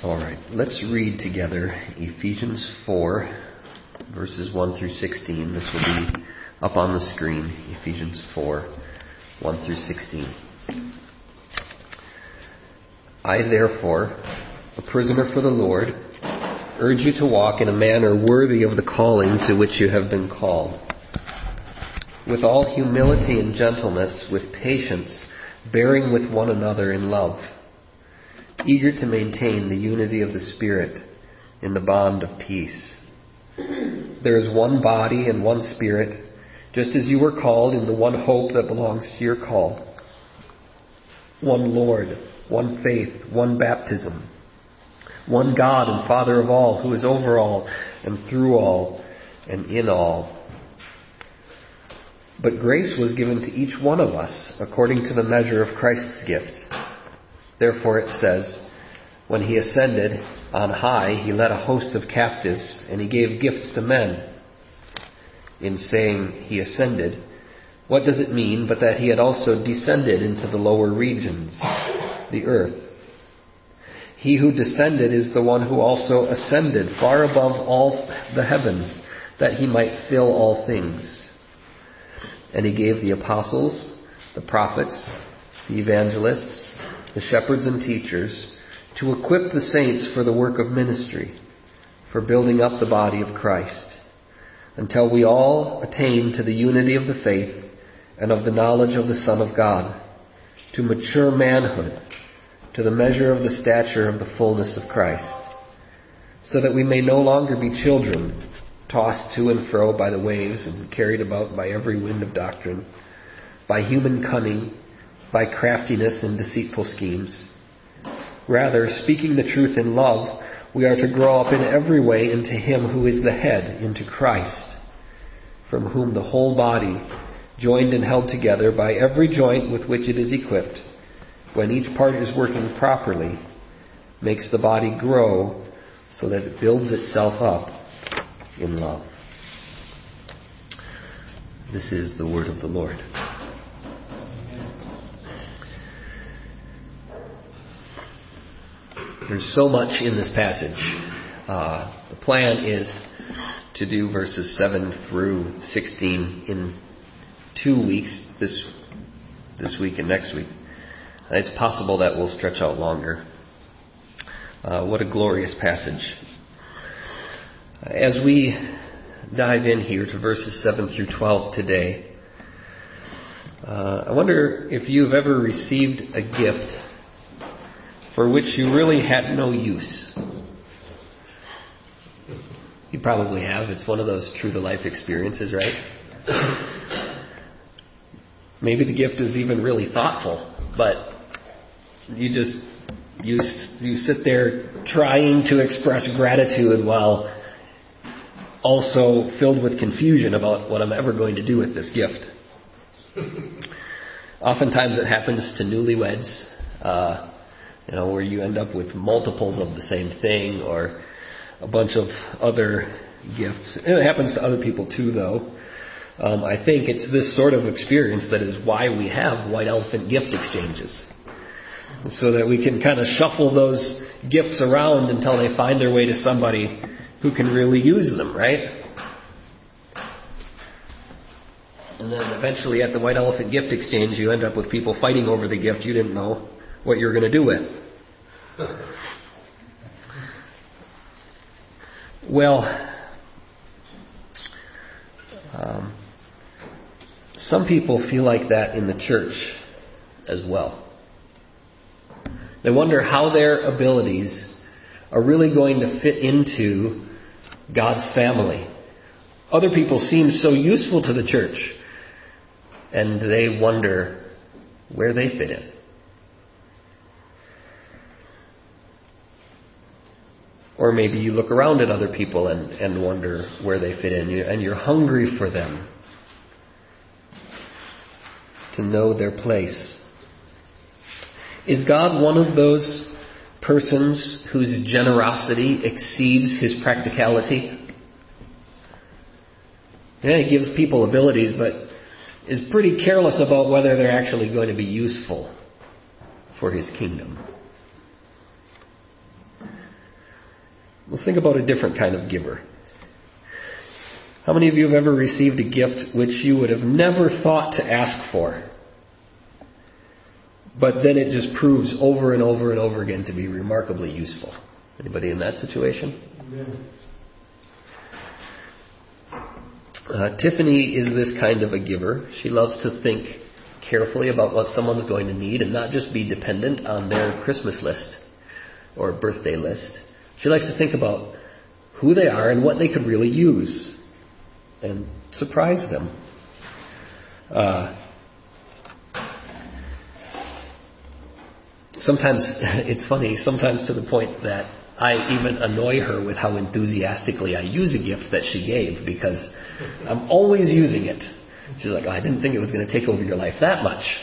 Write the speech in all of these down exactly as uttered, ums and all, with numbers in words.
All right, let's read together Ephesians four, verses one through sixteen. This will be up on the screen, Ephesians four, one through sixteen. I, therefore, a prisoner for the Lord, urge you to walk in a manner worthy of the calling to which you have been called, with all humility and gentleness, with patience, bearing with one another in love, eager to maintain the unity of the Spirit in the bond of peace. There is one body and one Spirit, just as you were called in the one hope that belongs to your call. One Lord, one faith, one baptism, one God and Father of all, who is over all and through all and in all. But grace was given to each one of us according to the measure of Christ's gift. Therefore it says, when he ascended on high, he led a host of captives, and he gave gifts to men. In saying he ascended, what does it mean but that he had also descended into the lower regions, the earth? He who descended is the one who also ascended far above all the heavens, that he might fill all things. And he gave the apostles, the prophets, the evangelists, the shepherds and teachers, to equip the saints for the work of ministry, for building up the body of Christ, until we all attain to the unity of the faith and of the knowledge of the Son of God, to mature manhood, to the measure of the stature of the fullness of Christ, so that we may no longer be children, tossed to and fro by the waves and carried about by every wind of doctrine, by human cunning, by craftiness and deceitful schemes. Rather, speaking the truth in love, we are to grow up in every way into Him who is the head, into Christ, from whom the whole body, joined and held together by every joint with which it is equipped, when each part is working properly, makes the body grow so that it builds itself up in love. This is the word of the Lord. There's so much in this passage. Uh, the plan is to do verses seven through sixteen in two weeks, this this week and next week. And it's possible that we'll stretch out longer. Uh, what a glorious passage. As we dive in here to verses seven through twelve today, uh, I wonder if you've ever received a gift for which you really had no use. You probably have. It's one of those true-to-life experiences, right? Maybe the gift is even really thoughtful, but you just you you sit there trying to express gratitude while also filled with confusion about what I'm ever going to do with this gift. Oftentimes it happens to newlyweds, uh, you know, where you end up with multiples of the same thing or a bunch of other gifts. And it happens to other people too, though. Um, I think it's this sort of experience that is why we have white elephant gift exchanges. So that we can kind of shuffle those gifts around until they find their way to somebody who can really use them, right? And then eventually at the white elephant gift exchange, you end up with people fighting over the gift you didn't know what you're going to do with. Well, um, some people feel like that in the church as well. They wonder how their abilities are really going to fit into God's family. Other people seem so useful to the church, and they wonder where they fit in. Or maybe you look around at other people and, and wonder where they fit in, and you're hungry for them to know their place. Is God one of those persons whose generosity exceeds his practicality? Yeah, he gives people abilities, but is pretty careless about whether they're actually going to be useful for his kingdom. Let's think about a different kind of giver. How many of you have ever received a gift which you would have never thought to ask for, but then it just proves over and over and over again to be remarkably useful? Anybody in that situation? Amen. Uh, Tiffany is this kind of a giver. She loves to think carefully about what someone's going to need and not just be dependent on their Christmas list or birthday list. She likes to think about who they are and what they could really use and surprise them. Uh, sometimes, it's funny, sometimes to the point that I even annoy her with how enthusiastically I use a gift that she gave, because I'm always using it. She's like, oh, I didn't think it was going to take over your life that much.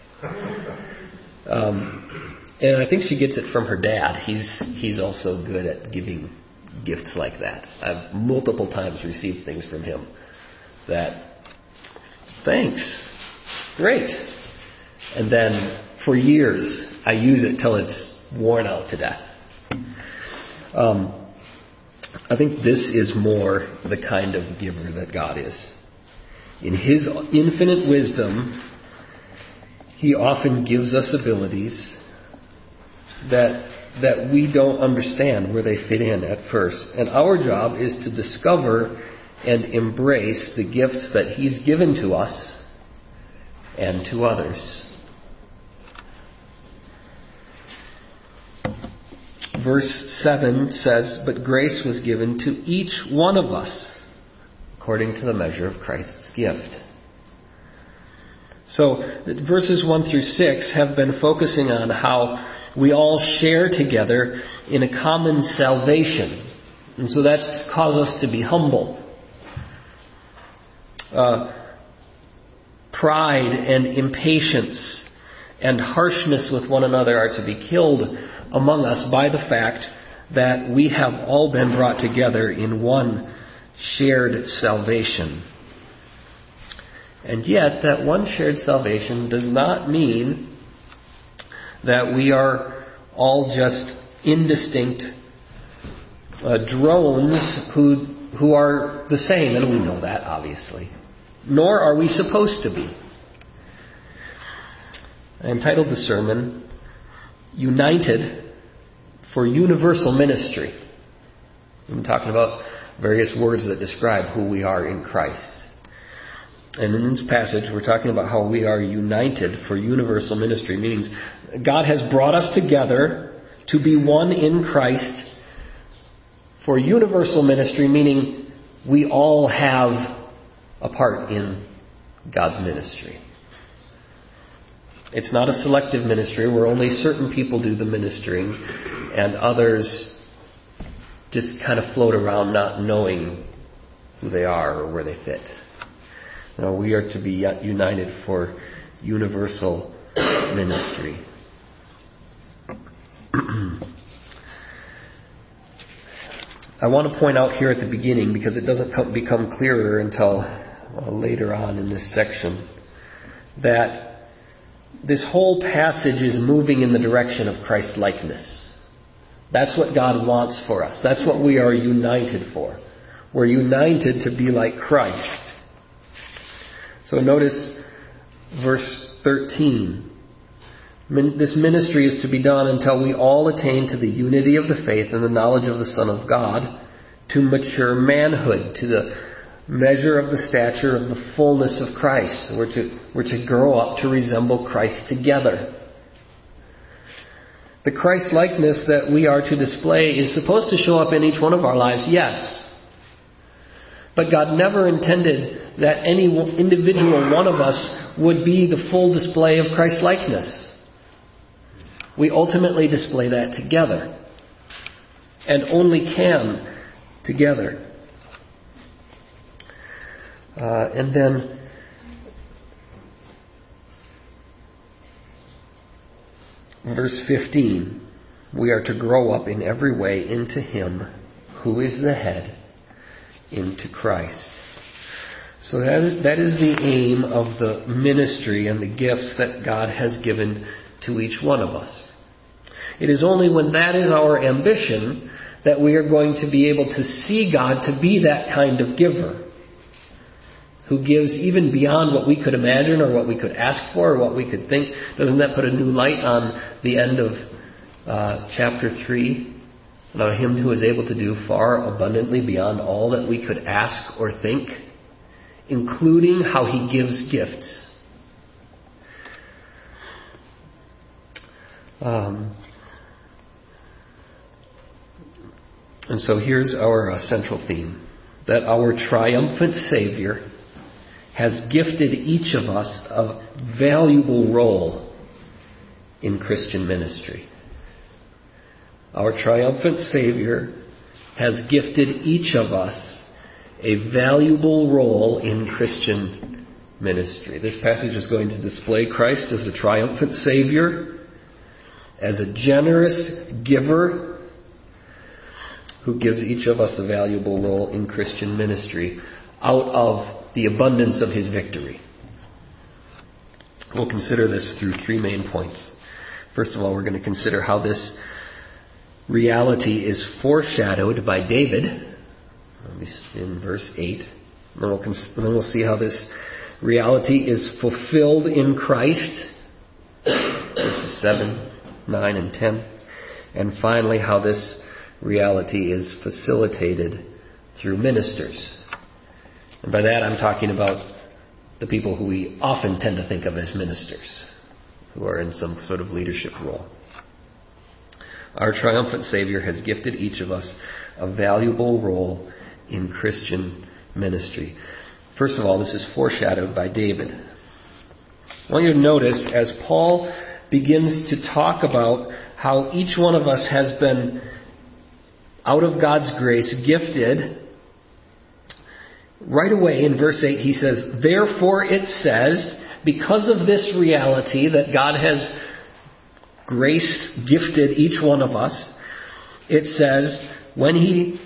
Um, and I think she gets it from her dad. He's he's also good at giving gifts like that. I've multiple times received things from him that, thanks, great. And then for years, I use it till it's worn out to death. Um, I think this is more the kind of giver that God is. In His infinite wisdom, He often gives us abilities that that we don't understand where they fit in at first. And our job is to discover and embrace the gifts that He's given to us and to others. Verse seven says, but grace was given to each one of us according to the measure of Christ's gift. So verses one through six have been focusing on how we all share together in a common salvation. And so that's caused us to be humble. Uh, pride and impatience and harshness with one another are to be killed among us by the fact that we have all been brought together in one shared salvation. And yet, that one shared salvation does not mean that we are all just indistinct uh, drones who who are the same, and we know that, obviously. Nor are we supposed to be. I entitled the sermon, United for Universal Ministry. I'm talking about various words that describe who we are in Christ. And in this passage, we're talking about how we are united for universal ministry. Meaning God has brought us together to be one in Christ for universal ministry, meaning we all have a part in God's ministry. It's not a selective ministry where only certain people do the ministering and others just kind of float around not knowing who they are or where they fit. No, we are to be united for universal ministry. I want to point out here at the beginning, because it doesn't come, become clearer until uh, later on in this section, that this whole passage is moving in the direction of Christ-likeness. That's what God wants for us. That's what we are united for. We're united to be like Christ. So notice verse thirteen. This ministry is to be done until we all attain to the unity of the faith and the knowledge of the Son of God, to mature manhood, to the measure of the stature of the fullness of Christ. We're to, we're to grow up to resemble Christ together. The Christ-likeness that we are to display is supposed to show up in each one of our lives, yes. But God never intended that any individual one of us would be the full display of Christ-likeness. We ultimately display that together, and only can together. Uh, and then verse fifteen, we are to grow up in every way into Him who is the head, into Christ. So that is, that is the aim of the ministry and the gifts that God has given to each one of us. It is only when that is our ambition that we are going to be able to see God to be that kind of giver, who gives even beyond what we could imagine or what we could ask for or what we could think. Doesn't that put a new light on the end of uh, chapter three? About Him who is able to do far abundantly beyond all that we could ask or think, including how He gives gifts. Um, and so here's our uh, central theme, that our triumphant Savior has gifted each of us a valuable role in Christian ministry. Our triumphant Savior has gifted each of us a valuable role in Christian ministry. This passage is going to display Christ as a triumphant Savior, as a generous giver who gives each of us a valuable role in Christian ministry out of the abundance of His victory. We'll consider this through three main points. First of all, we're going to consider how this reality is foreshadowed by David in verse eight. And then we'll, cons- then we'll see how this reality is fulfilled in Christ, verses seven, nine, and ten. And finally, how this reality is facilitated through ministers. And by that I'm talking about the people who we often tend to think of as ministers, who are in some sort of leadership role. Our triumphant Savior has gifted each of us a valuable role in Christian ministry. First of all, this is foreshadowed by David. I want you to notice as Paul begins to talk about how each one of us has been, out of God's grace, gifted. Right away in verse eight he says, therefore it says, because of this reality that God has grace gifted each one of us, it says, when He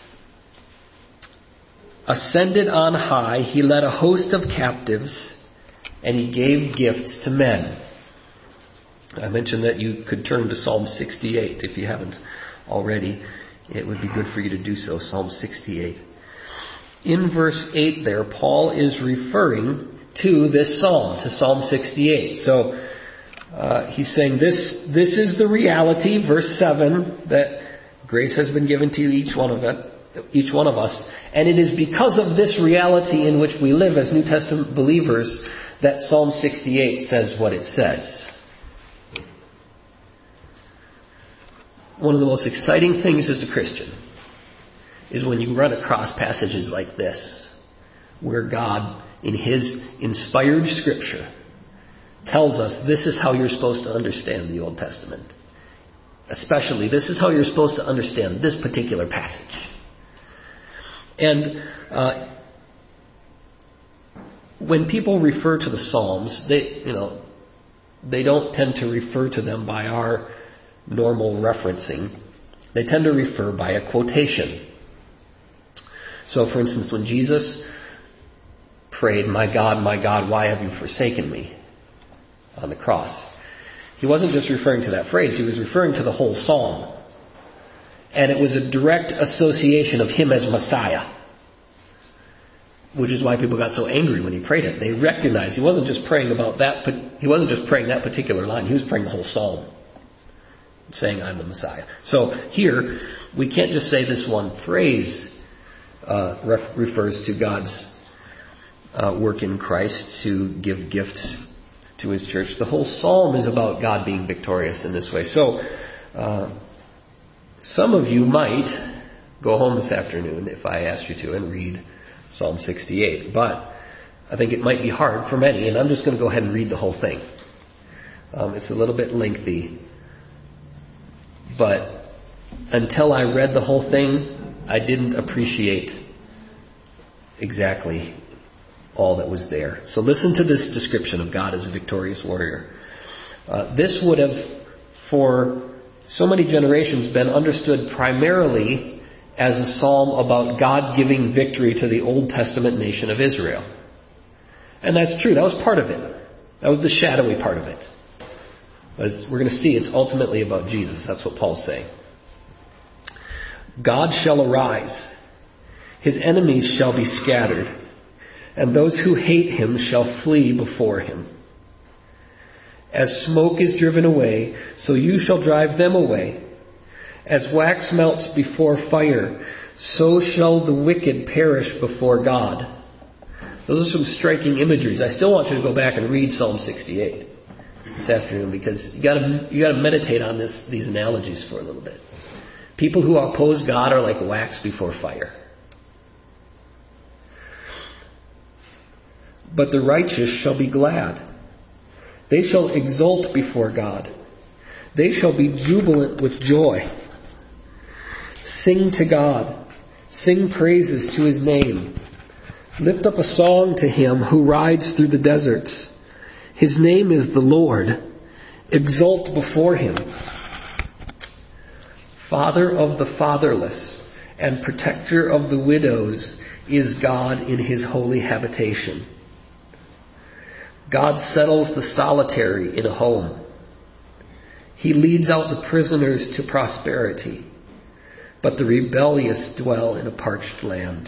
ascended on high, He led a host of captives and He gave gifts to men. I mentioned that you could turn to Psalm sixty-eight if you haven't already. It would be good for you to do so, Psalm sixty-eight. In verse eight there, Paul is referring to this psalm, to Psalm sixty-eight. So uh, he's saying this, this is the reality, verse seven, that grace has been given to each one of it, each one of us. And it is because of this reality in which we live as New Testament believers that Psalm sixty-eight says what it says. One of the most exciting things as a Christian is when you run across passages like this, where God, in His inspired Scripture, tells us this is how you're supposed to understand the Old Testament. Especially, this is how you're supposed to understand this particular passage. And uh, when people refer to the Psalms, they, you know, they don't tend to refer to them by our normal referencing. They tend to refer by a quotation. So, for instance, when Jesus prayed, "My God, my God, why have you forsaken me?" on the cross, He wasn't just referring to that phrase, He was referring to the whole psalm. And it was a direct association of Him as Messiah, which is why people got so angry when He prayed it. They recognized He wasn't just praying about that, He wasn't just praying that particular line, He was praying the whole psalm, saying, "I'm the Messiah." So here, we can't just say this one phrase uh, ref- refers to God's uh, work in Christ to give gifts to His church. The whole psalm is about God being victorious in this way. So, uh, some of you might go home this afternoon, if I asked you to, and read Psalm sixty-eight. But I think it might be hard for many, and I'm just going to go ahead and read the whole thing. Um, it's a little bit lengthy. But until I read the whole thing, I didn't appreciate exactly all that was there. So listen to this description of God as a victorious warrior. Uh, this would have, for so many generations, been understood primarily as a psalm about God giving victory to the Old Testament nation of Israel. And that's true. That was part of it. That was the shadowy part of it. But as we're going to see, it's ultimately about Jesus. That's what Paul's saying. God shall arise. His enemies shall be scattered, and those who hate him shall flee before him. As smoke is driven away, so you shall drive them away. As wax melts before fire, so shall the wicked perish before God. Those are some striking imageries. I still want you to go back and read Psalm sixty-eight this afternoon, because you got to you got to meditate on this these analogies for a little bit. People who oppose God are like wax before fire. But the righteous shall be glad. They shall exult before God. They shall be jubilant with joy. Sing to God. Sing praises to his name. Lift up a song to him who rides through the deserts. His name is the Lord. Exult before him. Father of the fatherless and protector of the widows is God in his holy habitation. God settles the solitary in a home. He leads out the prisoners to prosperity, but the rebellious dwell in a parched land.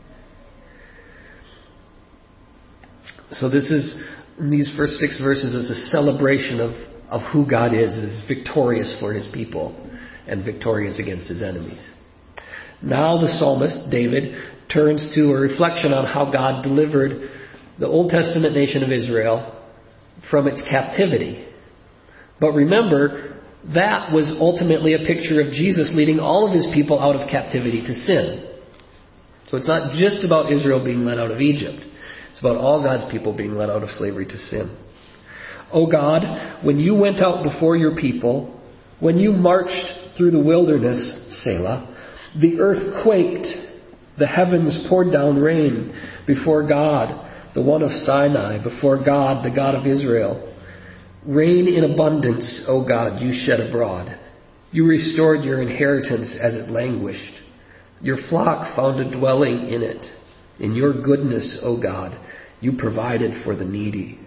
So this is, in these first six verses, is a celebration of, of who God is. It is victorious for his people and victorious against his enemies. Now the psalmist, David, turns to a reflection on how God delivered the Old Testament nation of Israel from its captivity. But remember, that was ultimately a picture of Jesus leading all of his people out of captivity to sin. So it's not just about Israel being led out of Egypt. It's about all God's people being led out of slavery to sin. O God, when you went out before your people, when you marched through the wilderness, Selah, the earth quaked, the heavens poured down rain before God, the one of Sinai, before God, the God of Israel. Rain in abundance, O God, you shed abroad. You restored your inheritance as it languished. Your flock found a dwelling in it. In your goodness, O God, you provided for the needy.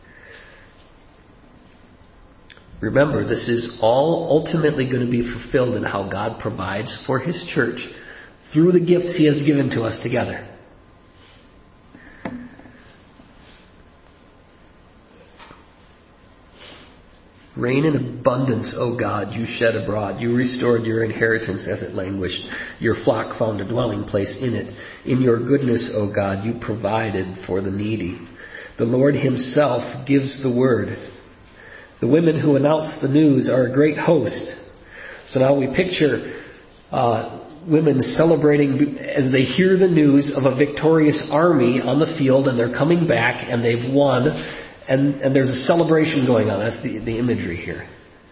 Remember, this is all ultimately going to be fulfilled in how God provides for his church through the gifts he has given to us together. Rain in abundance, O God, you shed abroad. You restored your inheritance as it languished. Your flock found a dwelling place in it. In your goodness, O God, you provided for the needy. The Lord himself gives the word. The women who announce the news are a great host. So now we picture uh, women celebrating as they hear the news of a victorious army on the field, and they're coming back and they've won. And, and there's a celebration going on. That's the, the imagery here.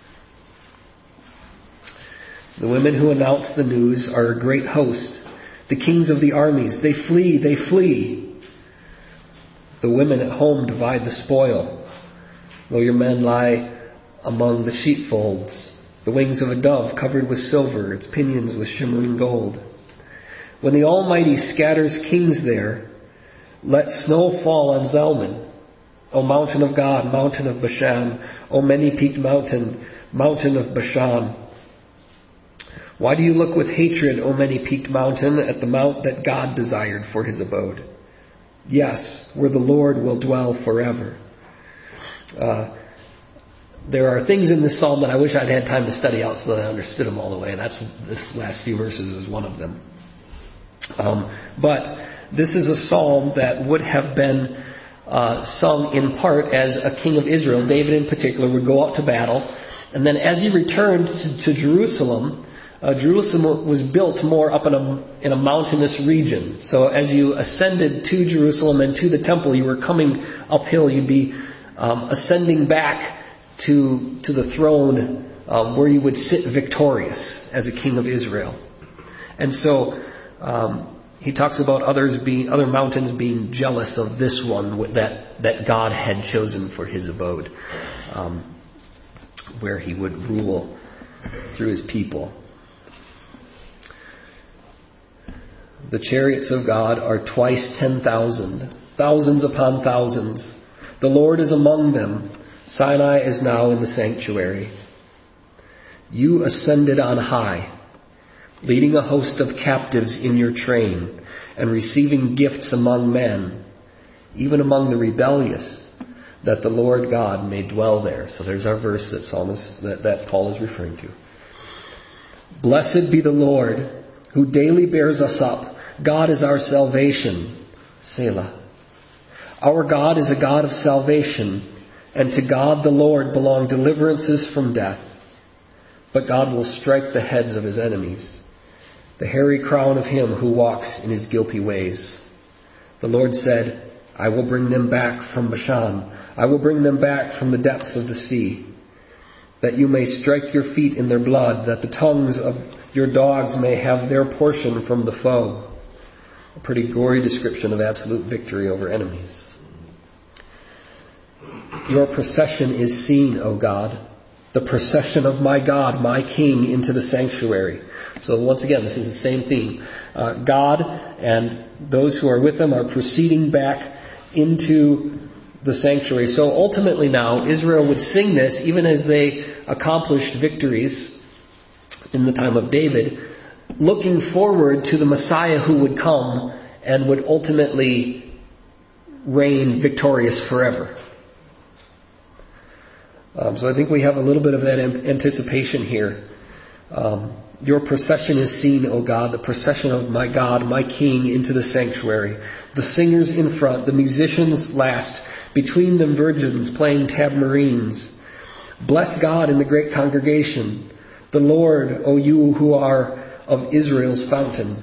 The women who announce the news are a great host. The kings of the armies, they flee, they flee. The women at home divide the spoil. Though your men lie among the sheepfolds, the wings of a dove covered with silver, its pinions with shimmering gold. When the Almighty scatters kings there, let snow fall on Zalman. O mountain of God, mountain of Bashan, O many-peaked mountain, mountain of Bashan. Why do you look with hatred, O many-peaked mountain, at the mount that God desired for his abode? Yes, where the Lord will dwell forever. Uh, there are things in this psalm that I wish I'd had time to study out so that I understood them all the way. That's this last few verses is one of them. Um, but this is a psalm that would have been Uh, sung in part as a king of Israel. David in particular would go out to battle, and then as he returned to, to Jerusalem, uh, Jerusalem was built more up in a, in a mountainous region. So as you ascended to Jerusalem and to the temple, you were coming uphill. You'd be um, ascending back to, to the throne um, where you would sit victorious as a king of Israel. And so um, he talks about others being, other mountains being jealous of this one that, that God had chosen for his abode, um, where he would rule through his people. The chariots of God are twice ten thousand, thousands upon thousands. The Lord is among them. Sinai is now in the sanctuary. You ascended on high. leading a host of captives in your train, and receiving gifts among men, even among the rebellious, that the Lord God may dwell there. So there's our verse that, Psalmist, that, that Paul is referring to. Blessed be the Lord, who daily bears us up. God is our salvation. Selah. Our God is a God of salvation, and to God the Lord belong deliverances from death. But God will strike the heads of his enemies, the hairy crown of him who walks in his guilty ways. The Lord said, I will bring them back from Bashan. I will bring them back from the depths of the sea, that you may strike your feet in their blood, that the tongues of your dogs may have their portion from the foe. A pretty gory description of absolute victory over enemies. Your procession is seen, O God, the procession of my God, my King, into the sanctuary. So once again, this is the same theme. Uh, God and those who are with him are proceeding back into the sanctuary. So ultimately now, Israel would sing this even as they accomplished victories in the time of David, looking forward to the Messiah who would come and would ultimately reign victorious forever. Um, so I think we have a little bit of that anticipation here. Um, Your procession is seen, O God, the procession of my God, my King, into the sanctuary. The singers in front, the musicians last, between them virgins playing tamarines. Bless God in the great congregation, the Lord, O you who are of Israel's fountain.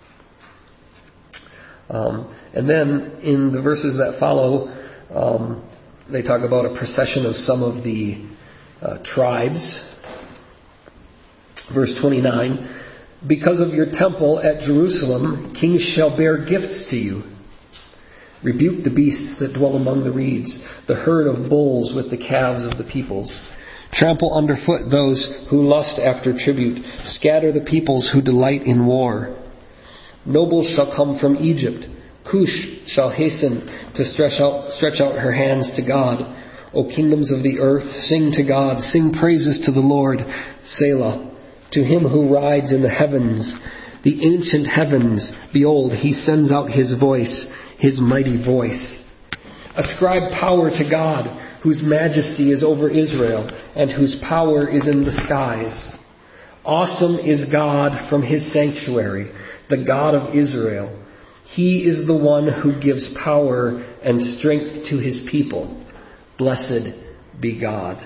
Um, and then in the verses that follow, um, they talk about a procession of some of the uh, tribes. Verse twenty-nine, because of your temple at Jerusalem, kings shall bear gifts to you. Rebuke the beasts that dwell among the reeds, the herd of bulls with the calves of the peoples. Trample underfoot those who lust after tribute. Scatter the peoples who delight in war. Nobles shall come from Egypt. Cush shall hasten to stretch out, stretch out her hands to God. O kingdoms of the earth, sing to God. Sing praises to the Lord. Selah. To him who rides in the heavens, the ancient heavens, behold, he sends out his voice, his mighty voice. Ascribe power to God, whose majesty is over Israel, and whose power is in the skies. Awesome is God from his sanctuary, the God of Israel. He is the one who gives power and strength to his people. Blessed be God.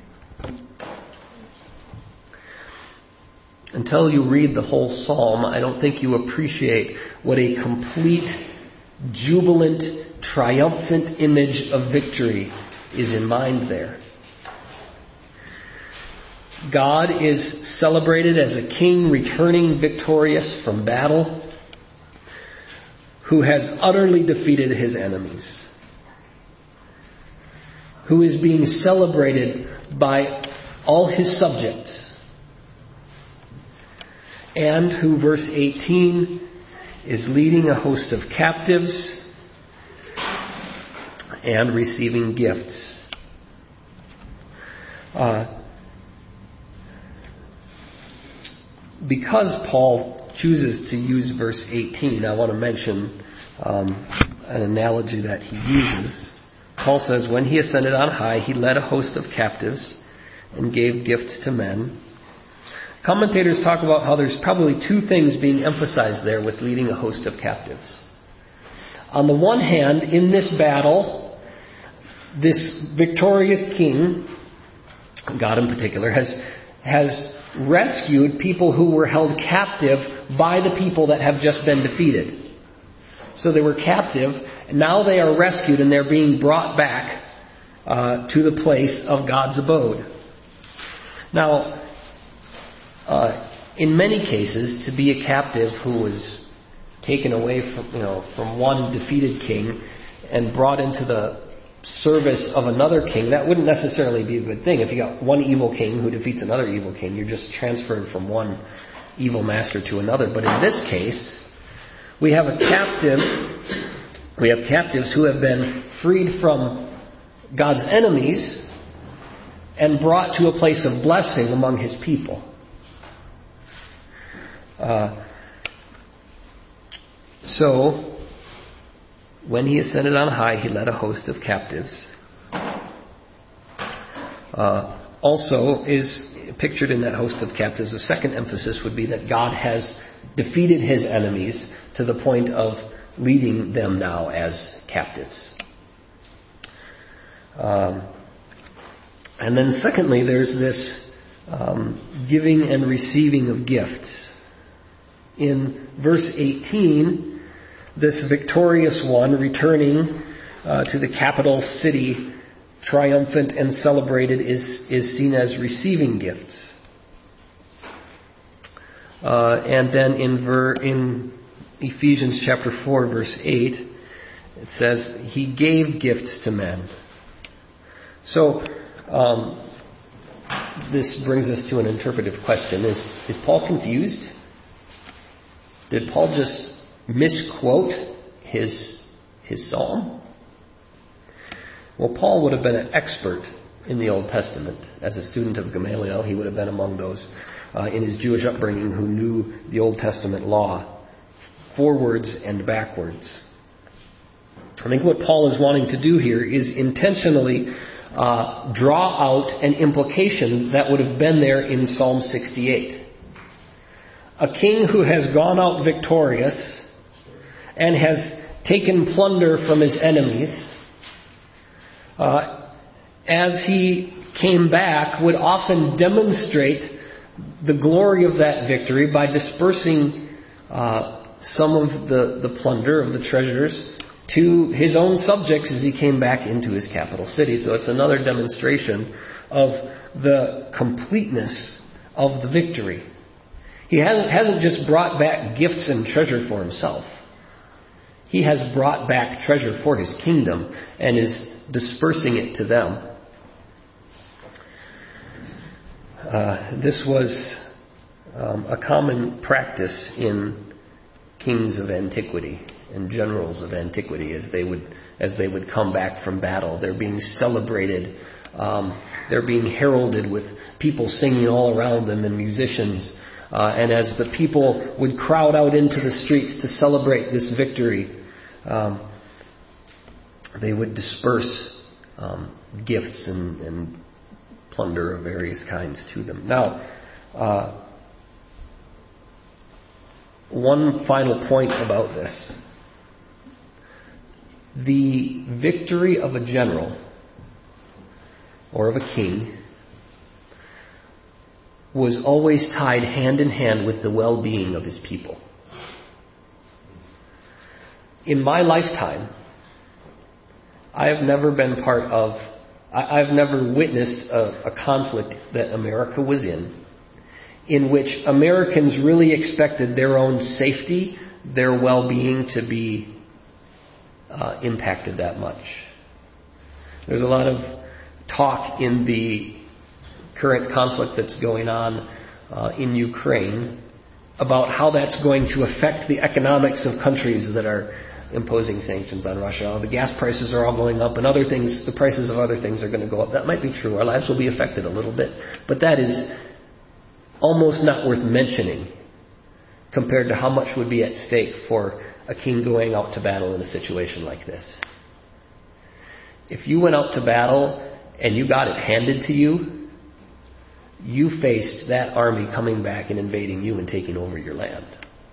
Until you read the whole psalm, I don't think you appreciate what a complete, jubilant, triumphant image of victory is in mind there. God is celebrated as a king returning victorious from battle, who has utterly defeated his enemies, who is being celebrated by all his subjects, and who, verse eighteen, is leading a host of captives and receiving gifts. Uh, because Paul chooses to use verse eighteen, I want to mention um, an analogy that he uses. Paul says, when he ascended on high, he led a host of captives and gave gifts to men. Commentators talk about how there's probably two things being emphasized there with leading a host of captives. On the one hand, in this battle, this victorious king, God in particular, has, has rescued people who were held captive by the people that have just been defeated. So they were captive, and now they are rescued and they're being brought back uh, to the place of God's abode. Now, Uh, in many cases, to be a captive who was taken away from, you know, from one defeated king and brought into the service of another king, that wouldn't necessarily be a good thing. If you got one evil king who defeats another evil king, you're just transferred from one evil master to another. But in this case, we have a captive, we have captives who have been freed from God's enemies and brought to a place of blessing among his people. Uh, so, when he ascended on high, he led a host of captives. Uh, also is pictured in that host of captives, the second emphasis would be that God has defeated his enemies to the point of leading them now as captives. Um, and then secondly, there's this um, giving and receiving of gifts. In verse eighteen, this victorious one returning uh, to the capital city, triumphant and celebrated, is, is seen as receiving gifts. Uh, and then in, ver, in Ephesians chapter four, verse eight, it says, he gave gifts to men. So, um, this brings us to an interpretive question. Is, is Paul confused? Did Paul just misquote his, his psalm? Well, Paul would have been an expert in the Old Testament. As a student of Gamaliel, he would have been among those uh, in his Jewish upbringing who knew the Old Testament law forwards and backwards. I think what Paul is wanting to do here is intentionally uh, draw out an implication that would have been there in Psalm sixty-eight. A king who has gone out victorious and has taken plunder from his enemies, uh, as he came back, would often demonstrate the glory of that victory by dispersing uh, some of the, the plunder of the treasures to his own subjects as he came back into his capital city. So it's another demonstration of the completeness of the victory. He hasn't, hasn't just brought back gifts and treasure for himself. He has brought back treasure for his kingdom and is dispersing it to them. Uh, this was um, a common practice in kings of antiquity and generals of antiquity as they would as they would come back from battle. They're being celebrated. Um, they're being heralded with people singing all around them and musicians. Uh, and as the people would crowd out into the streets to celebrate this victory, um, they would disperse um, gifts and, and plunder of various kinds to them. Now, uh, one final point about this. The victory of a general or of a king was always tied hand in hand with the well-being of his people. In my lifetime, I have never been part of, I've never witnessed a, a conflict that America was in, in which Americans really expected their own safety, their well-being to be uh, impacted that much. There's a lot of talk in the current conflict that's going on uh, in Ukraine about how that's going to affect the economics of countries that are imposing sanctions on Russia. The gas prices are all going up and other things, the prices of other things are going to go up. That might be true. Our lives will be affected a little bit. But that is almost not worth mentioning compared to how much would be at stake for a king going out to battle in a situation like this. If you went out to battle and you got it handed to you, you faced that army coming back and invading you and taking over your land.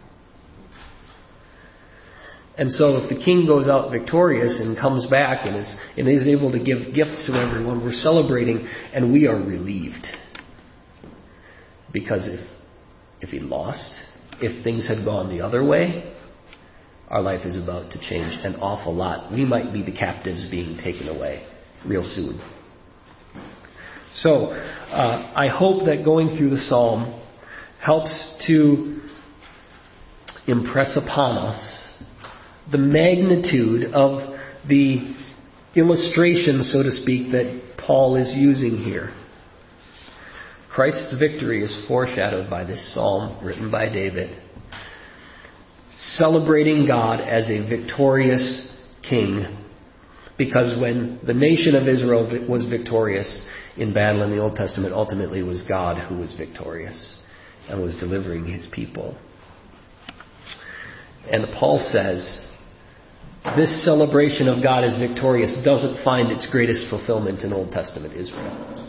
And so if the king goes out victorious and comes back and is, and is able to give gifts to everyone, we're celebrating and we are relieved. Because if, if he lost, if things had gone the other way, our life is about to change an awful lot. We might be the captives being taken away real soon. So, uh, I hope that going through the psalm helps to impress upon us the magnitude of the illustration, so to speak, that Paul is using here. Christ's victory is foreshadowed by this psalm written by David, celebrating God as a victorious king, because when the nation of Israel was victorious in battle in the Old Testament, ultimately it was God who was victorious and was delivering his people. And Paul says, this celebration of God as victorious doesn't find its greatest fulfillment in Old Testament Israel.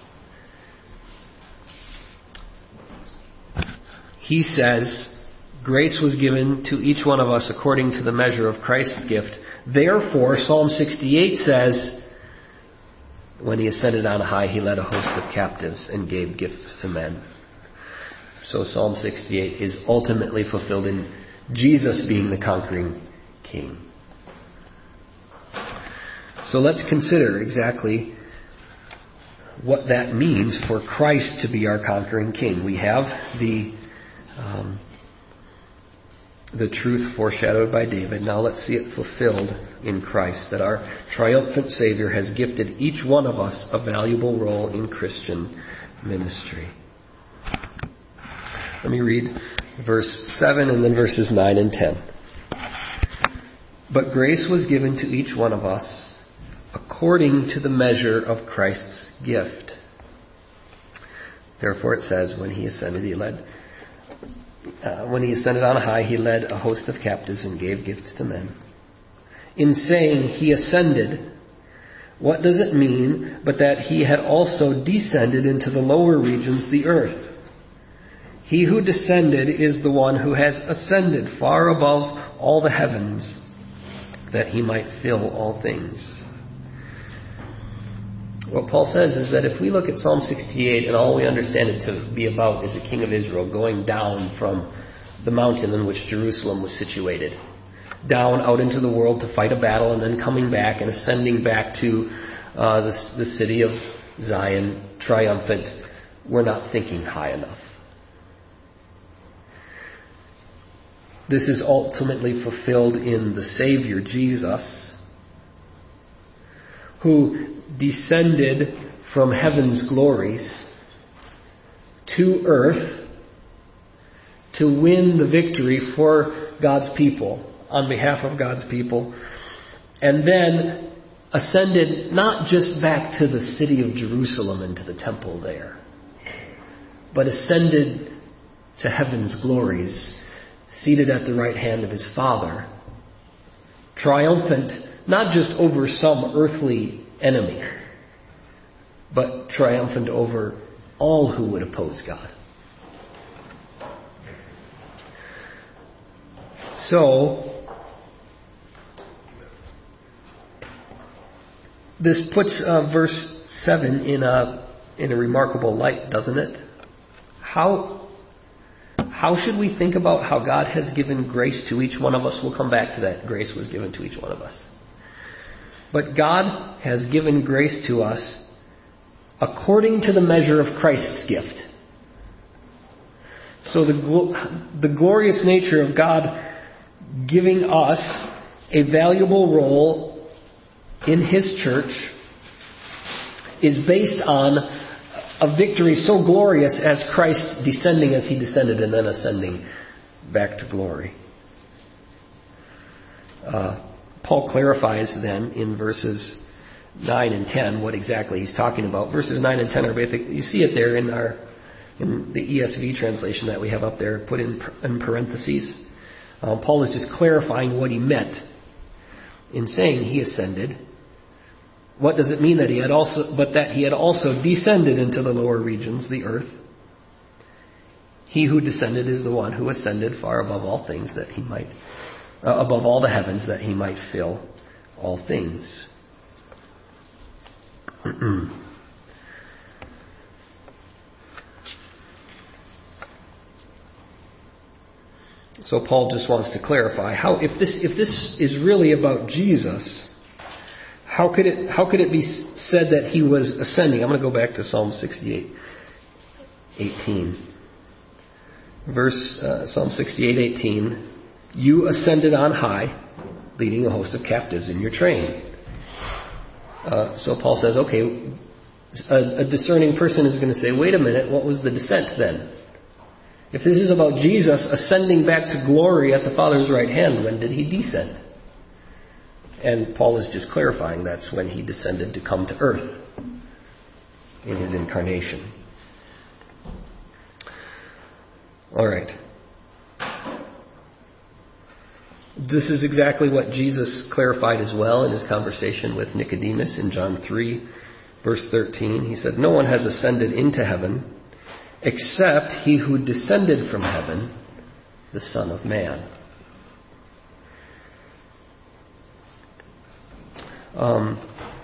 He says, grace was given to each one of us according to the measure of Christ's gift. Therefore, Psalm sixty-eight says, when he ascended on high, he led a host of captives and gave gifts to men. So Psalm sixty-eight is ultimately fulfilled in Jesus being the conquering king. So let's consider exactly what that means for Christ to be our conquering king. We have the um, the truth foreshadowed by David. Now let's see it fulfilled in Christ, that our triumphant Savior has gifted each one of us a valuable role in Christian ministry. Let me read verse seven and then verses nine and ten. But grace was given to each one of us according to the measure of Christ's gift. Therefore it says, when he ascended, he led Uh, when he ascended on high, he led a host of captives and gave gifts to men. In saying he ascended, what does it mean but that he had also descended into the lower regions, the earth? He who descended is the one who has ascended far above all the heavens, that he might fill all things. What Paul says is that if we look at Psalm sixty-eight and all we understand it to be about is the king of Israel going down from the mountain in which Jerusalem was situated, down out into the world to fight a battle and then coming back and ascending back to uh, the, the city of Zion triumphant, we're not thinking high enough. This is ultimately fulfilled in the Savior, Jesus, who descended from heaven's glories to earth to win the victory for God's people, on behalf of God's people, and then ascended not just back to the city of Jerusalem and to the temple there, but ascended to heaven's glories, seated at the right hand of his Father, triumphant not just over some earthly enemy, but triumphant over all who would oppose God. So, this puts uh, verse seven in a in a remarkable light, doesn't it? How how should we think about how God has given grace to each one of us? We'll come back to that. Grace was given to each one of us. But God has given grace to us according to the measure of Christ's gift. So the gl- the glorious nature of God giving us a valuable role in His church is based on a victory so glorious as Christ descending as He descended and then ascending back to glory. Uh, Paul clarifies then in verses nine and ten what exactly he's talking about. Verses nine and ten are basic. You see it there in our in the E S V translation that we have up there, put in, in parentheses. Um, Paul is just clarifying what he meant in saying he ascended. What does it mean that he had also, but that he had also descended into the lower regions, the earth? He who descended is the one who ascended far above all things, that he might, uh, above all the heavens, that he might fill all things. So Paul just wants to clarify how, if this if this is really about Jesus, how could it how could it be said that he was ascending? I'm going to go back to Psalm sixty-eight, eighteen, verse uh, Psalm sixty-eight, eighteen. You ascended on high, leading a host of captives in your train. Uh, so Paul says, okay, a, a discerning person is going to say, wait a minute, what was the descent then? If this is about Jesus ascending back to glory at the Father's right hand, when did he descend? And Paul is just clarifying that's when he descended to come to earth in his incarnation. All right. This is exactly what Jesus clarified as well in his conversation with Nicodemus in John three, verse thirteen. He said, "No one has ascended into heaven except he who descended from heaven, the Son of Man." Um,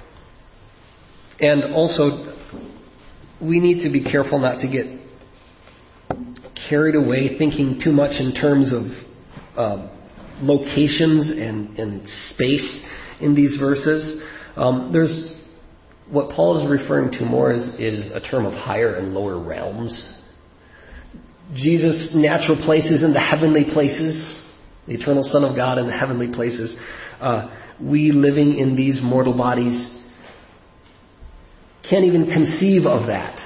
and also, we need to be careful not to get carried away thinking too much in terms of uh, locations and, and space in these verses. Um, there's what Paul is referring to more is, is a term of higher and lower realms. Jesus' natural places in the heavenly places, the eternal Son of God in the heavenly places. Uh, we living in these mortal bodies can't even conceive of that.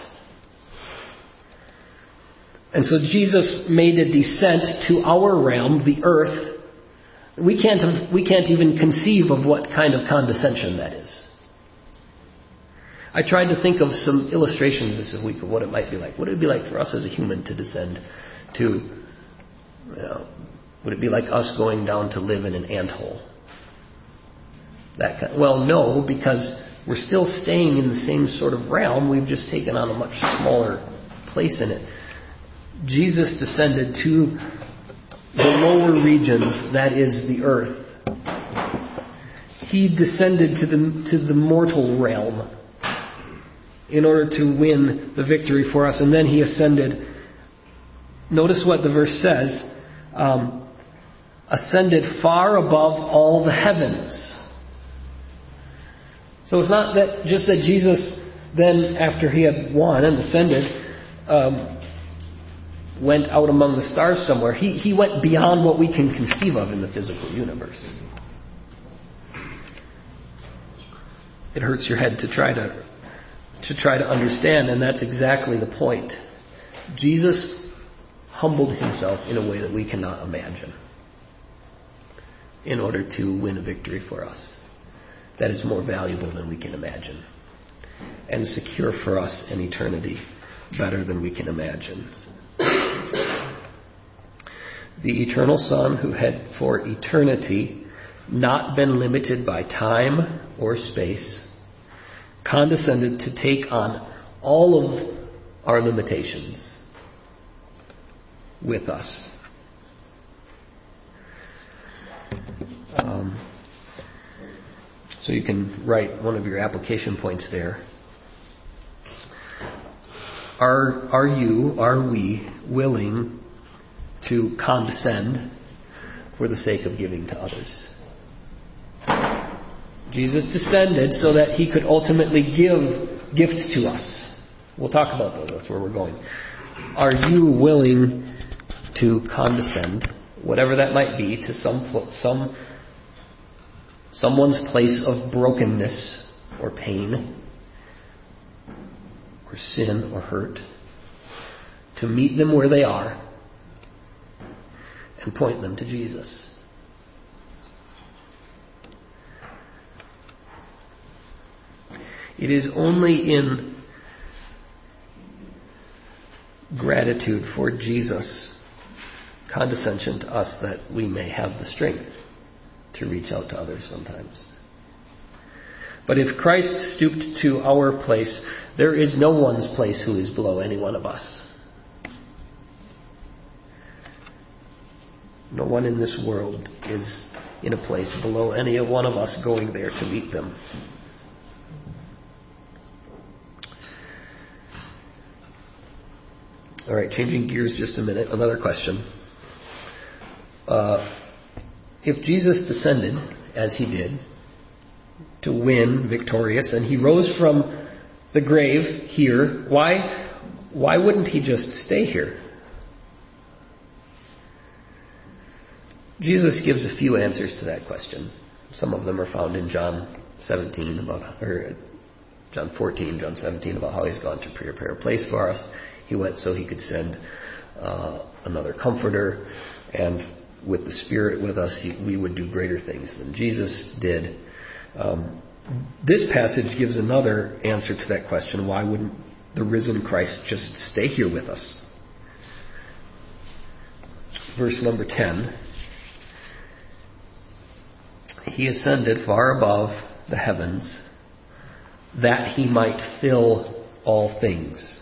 And so Jesus made a descent to our realm, the earth. We can't have, we can't even conceive of what kind of condescension that is. I tried to think of some illustrations this week of what it might be like. What would it be like for us as a human to descend to, you know, would it be like us going down to live in an anthole? That kind, well, no, because we're still staying in the same sort of realm. We've just taken on a much smaller place in it. Jesus descended to the lower regions, that is the earth. He descended to the to the mortal realm in order to win the victory for us. And then he ascended. Notice what the verse says. Um, ascended far above all the heavens. So it's not that just that Jesus then, after he had won and ascended, um, went out among the stars somewhere. He, he went beyond what we can conceive of in the physical universe. It hurts your head to try to to try to understand, and that's exactly the point. Jesus humbled himself in a way that we cannot imagine in order to win a victory for us that is more valuable than we can imagine and secure for us an eternity better than we can imagine. The eternal Son, who had for eternity not been limited by time or space, condescended to take on all of our limitations with us. Um, so you can write one of your application points there. Are, are you, are we willing to condescend for the sake of giving to others? Jesus descended so that he could ultimately give gifts to us. We'll talk about those. That's where we're going. Are you willing to condescend, whatever that might be, to some some someone's place of brokenness or pain or sin or hurt, to meet them where they are and point them to Jesus? It is only in gratitude for Jesus' condescension to us that we may have the strength to reach out to others sometimes. But if Christ stooped to our place, there is no one's place who is below any one of us. No one in this world is in a place below any one of us going there to meet them. All right, changing gears just a minute. Another question. Uh, if Jesus descended, as he did, to win victorious, and he rose from the grave here, why, why wouldn't he just stay here? Jesus gives a few answers to that question. Some of them are found in John seventeen about, or John fourteen, John seventeen about how he's gone to prepare a place for us. He went so he could send uh, another comforter, and with the Spirit with us, he, we would do greater things than Jesus did. Um, this passage gives another answer to that question. Why wouldn't the risen Christ just stay here with us? Verse number ten. He ascended far above the heavens that he might fill all things.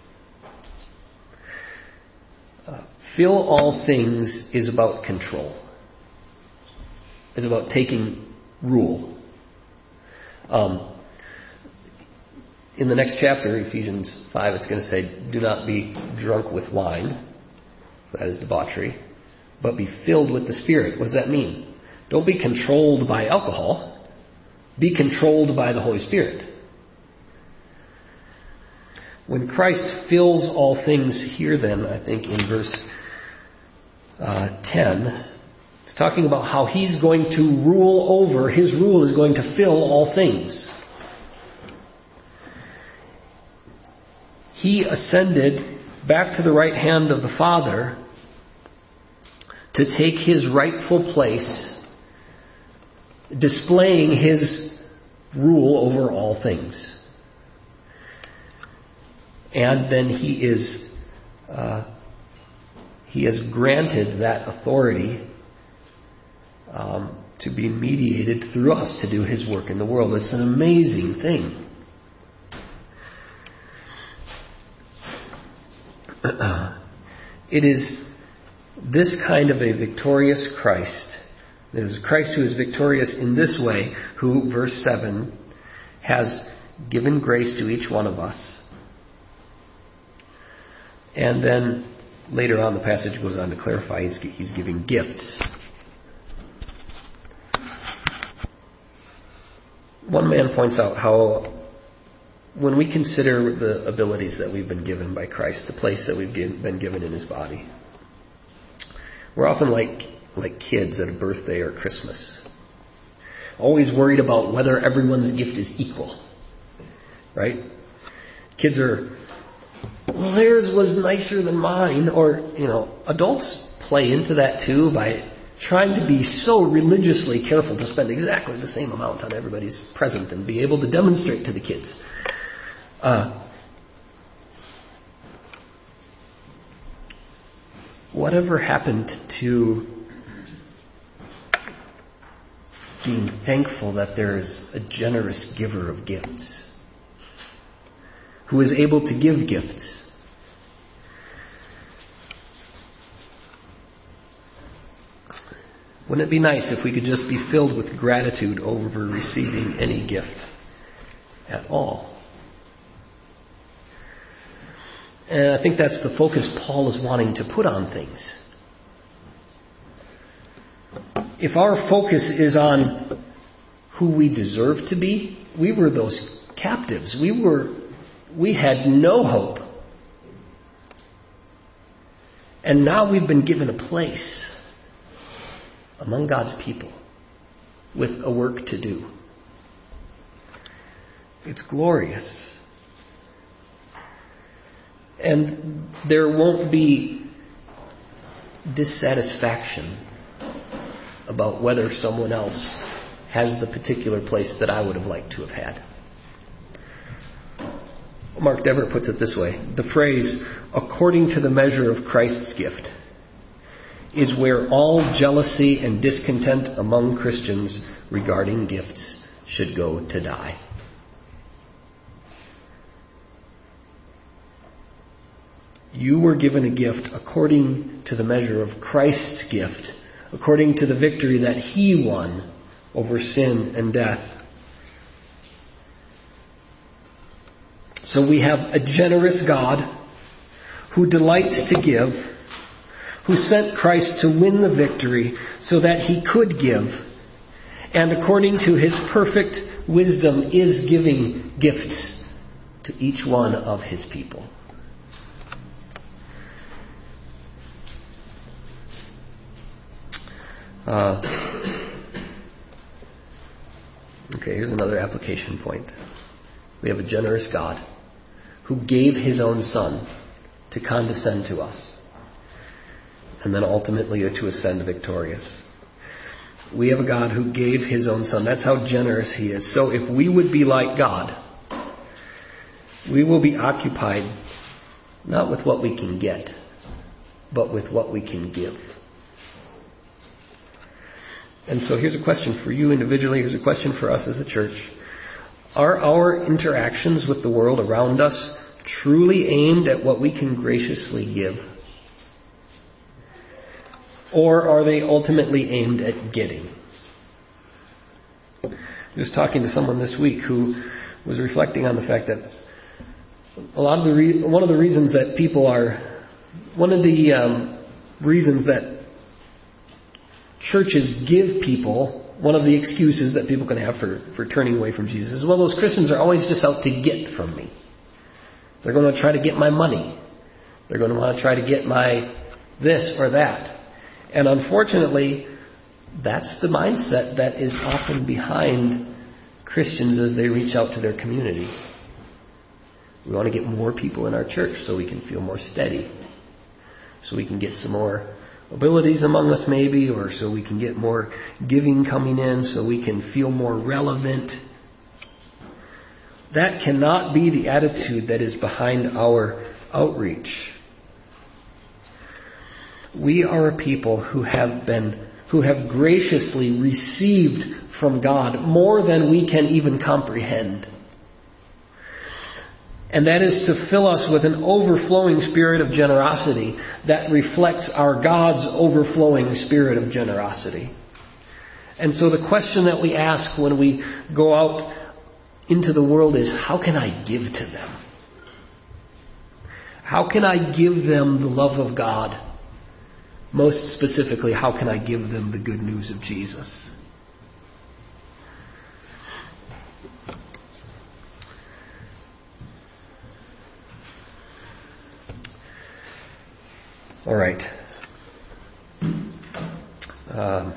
Uh, fill all things is about control. It's about taking rule. Um, in the next chapter, Ephesians five, it's going to say, do not be drunk with wine. That is debauchery. But be filled with the Spirit. What does that mean? Don't be controlled by alcohol. Be controlled by the Holy Spirit. When Christ fills all things here then, I think in verse uh, ten, it's talking about how He's going to rule over. His rule is going to fill all things. He ascended back to the right hand of the Father to take His rightful place, displaying His rule over all things. And then He is uh, He has granted that authority um, to be mediated through us to do His work in the world. It's an amazing thing. It is this kind of a victorious Christ, it is Christ who is victorious in this way, who, verse seven, has given grace to each one of us. And then later on the passage goes on to clarify he's, he's giving gifts. One man points out how when we consider the abilities that we've been given by Christ, the place that we've been given in His body, we're often like, like kids at a birthday or Christmas. Always worried about whether everyone's gift is equal. Right? Kids are, well, theirs was nicer than mine. Or, you know, adults play into that too by trying to be so religiously careful to spend exactly the same amount on everybody's present and be able to demonstrate to the kids. Uh, whatever happened to being thankful that there is a generous giver of gifts who is able to give gifts? Wouldn't it be nice if we could just be filled with gratitude over receiving any gift at all? And I think that's the focus Paul is wanting to put on things. If our focus is on who we deserve to be, we were those captives. We were, we had no hope. And now we've been given a place among God's people with a work to do. It's glorious. And there won't be dissatisfaction about whether someone else has the particular place that I would have liked to have had. Mark Dever puts it this way: the phrase, according to the measure of Christ's gift, is where all jealousy and discontent among Christians regarding gifts should go to die. You were given a gift according to the measure of Christ's gift, according to the victory that He won over sin and death. So we have a generous God who delights to give, who sent Christ to win the victory so that He could give, and according to His perfect wisdom is giving gifts to each one of His people. Uh, okay, here's another application point. We have a generous God who gave His own Son to condescend to us and then ultimately to ascend victorious. We have a God who gave His own Son. That's how generous He is. So if we would be like God, we will be occupied not with what we can get, but with what we can give. And so here's a question for you individually. Here's a question for us as a church. Are our interactions with the world around us truly aimed at what we can graciously give? Or are they ultimately aimed at getting? I was talking to someone this week who was reflecting on the fact that a lot of the re- one of the reasons that people are one of the um, reasons that churches give people, one of the excuses that people can have for, for turning away from Jesus is, well, those Christians are always just out to get from me. They're going to try to get my money. They're going to want to try to get my this or that. And unfortunately, that's the mindset that is often behind Christians as they reach out to their community. We want to get more people in our church so we can feel more steady. So we can get some more abilities among us maybe, or so we can get more giving coming in, so we can feel more relevant. That cannot be the attitude that is behind our outreach. We are a people who have been, who have graciously received from God more than we can even comprehend. And that is to fill us with an overflowing spirit of generosity that reflects our God's overflowing spirit of generosity. And so the question that we ask when we go out into the world is, how can I give to them? How can I give them the love of God? Most specifically, how can I give them the good news of Jesus? All right. Um,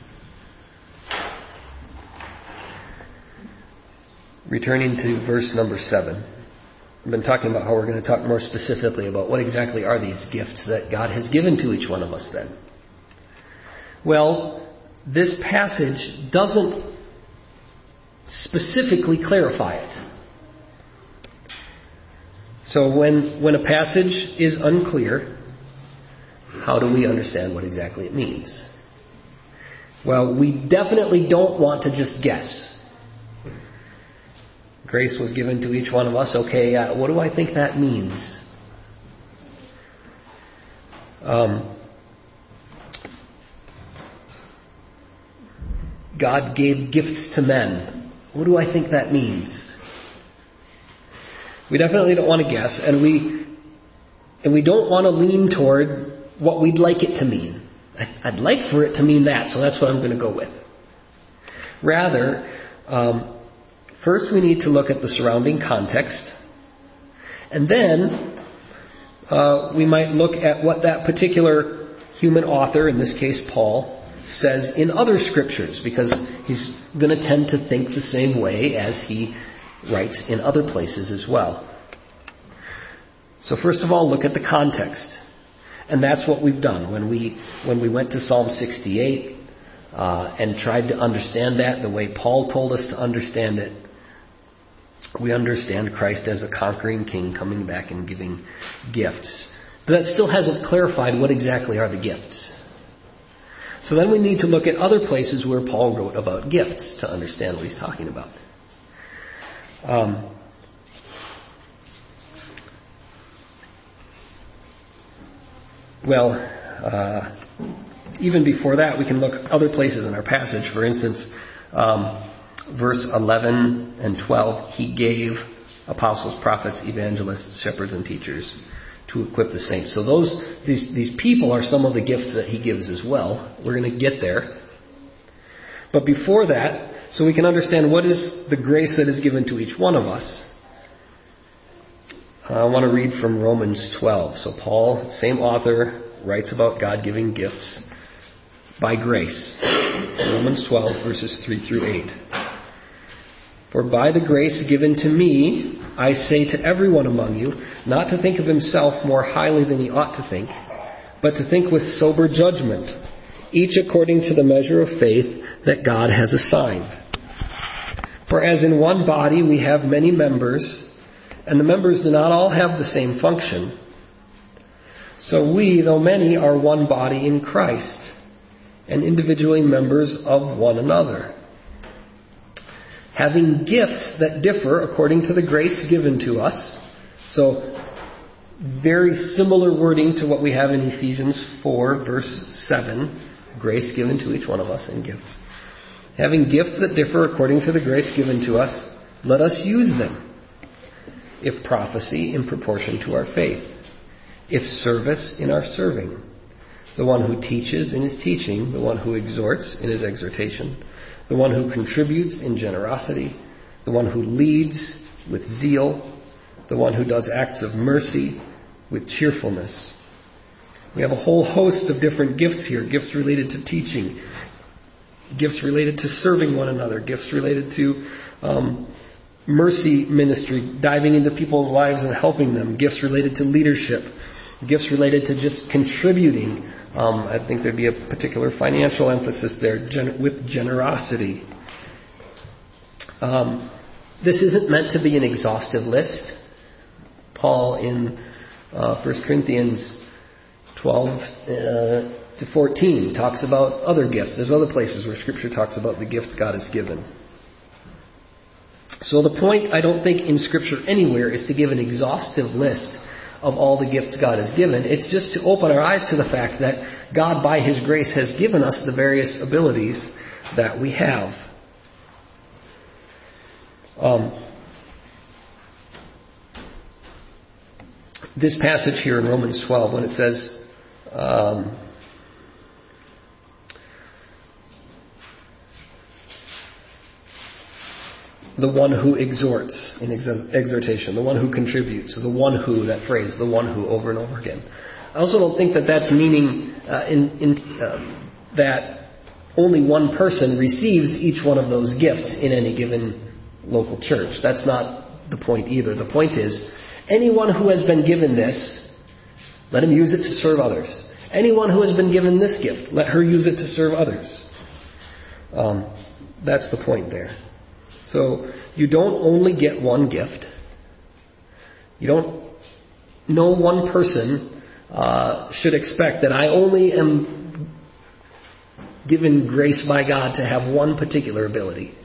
returning to verse number seven. I've been talking about how we're going to talk more specifically about what exactly are these gifts that God has given to each one of us then. Well, this passage doesn't specifically clarify it. So when, when a passage is unclear, how do we understand what exactly it means? Well, we definitely don't want to just guess. Grace was given to each one of us. Okay, uh, what do I think that means? Um, God gave gifts to men. What do I think that means? We definitely don't want to guess, and we and we don't want to lean toward what we'd like it to mean. I'd like for it to mean that, so that's what I'm going to go with. Rather, um, first we need to look at the surrounding context, and then uh, we might look at what that particular human author, in this case Paul, says in other scriptures, because he's going to tend to think the same way as he writes in other places as well. So first of all, look at the context. And that's what we've done. When we when we went to Psalm sixty-eight uh, and tried to understand that the way Paul told us to understand it, we understand Christ as a conquering king coming back and giving gifts. But that still hasn't clarified what exactly are the gifts. So then we need to look at other places where Paul wrote about gifts to understand what he's talking about. Um, Well, uh, even before that, we can look other places in our passage. For instance, um, verse eleven and twelve, he gave apostles, prophets, evangelists, shepherds, and teachers to equip the saints. So those these these people are some of the gifts that he gives as well. We're going to get there. But before that, so we can understand what is the grace that is given to each one of us, I want to read from Romans twelve. So Paul, same author, writes about God giving gifts by grace. Romans twelve, verses three through eight. For by the grace given to me, I say to everyone among you, not to think of himself more highly than he ought to think, but to think with sober judgment, each according to the measure of faith that God has assigned. For as in one body we have many members, and the members do not all have the same function, so we, though many, are one body in Christ, and individually members of one another, having gifts that differ according to the grace given to us. So, very similar wording to what we have in Ephesians four, verse seven. Grace given to each one of us in gifts. Having gifts that differ according to the grace given to us, let us use them. If prophecy, in proportion to our faith. If service, in our serving. The one who teaches in his teaching. The one who exhorts in his exhortation. The one who contributes in generosity. The one who leads with zeal. The one who does acts of mercy with cheerfulness. We have a whole host of different gifts here. Gifts related to teaching. Gifts related to serving one another. Gifts related to um, mercy ministry, diving into people's lives and helping them. Gifts related to leadership. Gifts related to just contributing. Um, I think there'd be a particular financial emphasis there gen- with generosity. Um, this isn't meant to be an exhaustive list. Paul in uh, First Corinthians twelve uh, to fourteen talks about other gifts. There's other places where Scripture talks about the gifts God has given. So the point, I don't think, in Scripture anywhere is to give an exhaustive list of all the gifts God has given. It's just to open our eyes to the fact that God, by His grace, has given us the various abilities that we have. Um, this passage here in Romans twelve, when it says, um, the one who exhorts in exhortation, the one who contributes, the one who, that phrase, the one who, over and over again. I also don't think that that's meaning uh, in, in uh, that only one person receives each one of those gifts in any given local church. That's not the point either. The point is, anyone who has been given this, let him use it to serve others. Anyone who has been given this gift, let her use it to serve others. Um, that's the point there. So you don't only get one gift. You don't, no one person uh, should expect that I only am given grace by God to have one particular ability.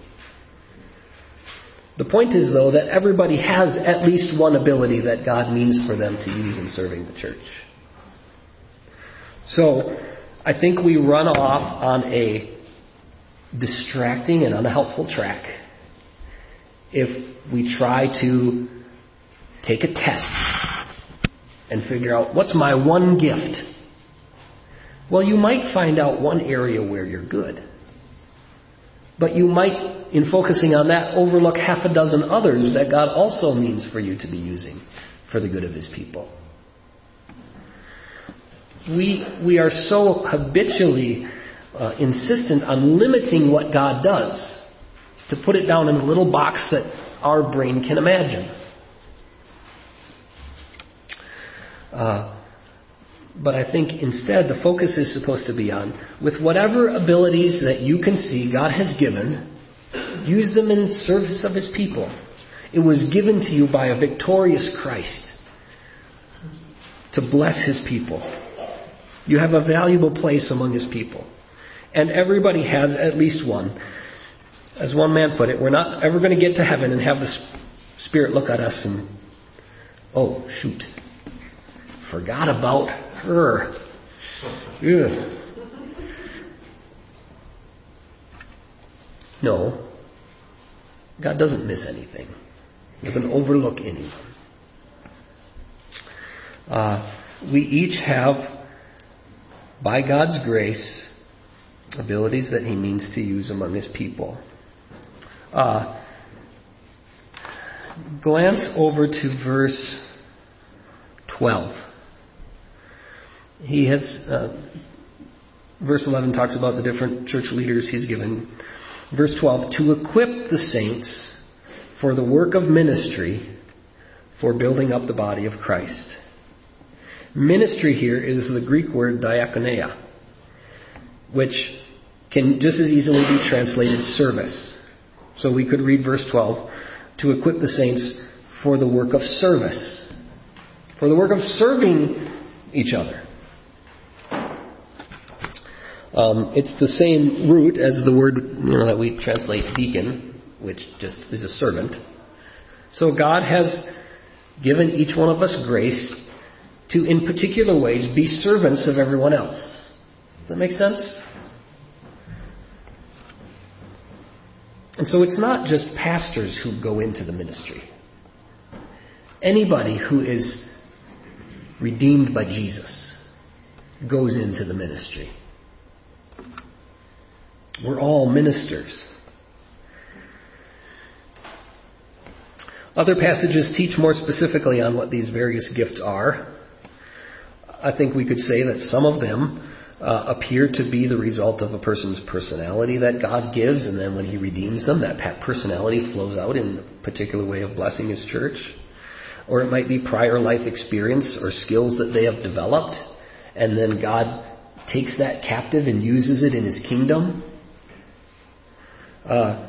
The point is, though, that everybody has at least one ability that God means for them to use in serving the church. So I think we run off on a distracting and unhelpful track if we try to take a test and figure out, what's my one gift? Well, you might find out one area where you're good. But you might, in focusing on that, overlook half a dozen others that God also means for you to be using for the good of His people. We, we are so habitually uh, insistent on limiting what God does to put it down in a little box that our brain can imagine. Uh, but I think instead the focus is supposed to be on, with whatever abilities that you can see God has given, use them in service of His people. It was given to you by a victorious Christ to bless His people. You have a valuable place among His people. And everybody has at least one. As one man put it, we're not ever going to get to heaven and have the Spirit look at us and, oh, shoot, forgot about her. Ugh. No, God doesn't miss anything. He doesn't overlook anyone. Uh, we each have, by God's grace, abilities that He means to use among His people. Uh, glance over to verse twelve. He has, uh, verse eleven talks about the different church leaders He's given. Verse twelve, to equip the saints for the work of ministry, for building up the body of Christ. Ministry here is the Greek word diakonia, which can just as easily be translated service. So we could read verse twelve, to equip the saints for the work of service, for the work of serving each other. Um, it's the same root as the word, you know, that we translate deacon, which just is a servant. So God has given each one of us grace to, in particular ways, be servants of everyone else. Does that make sense? And so it's not just pastors who go into the ministry. Anybody who is redeemed by Jesus goes into the ministry. We're all ministers. Other passages teach more specifically on what these various gifts are. I think we could say that some of them uh, appear to be the result of a person's personality that God gives, and then when He redeems them, that personality flows out in a particular way of blessing His church. Or it might be prior life experience or skills that they have developed, and then God takes that captive and uses it in His kingdom. Uh,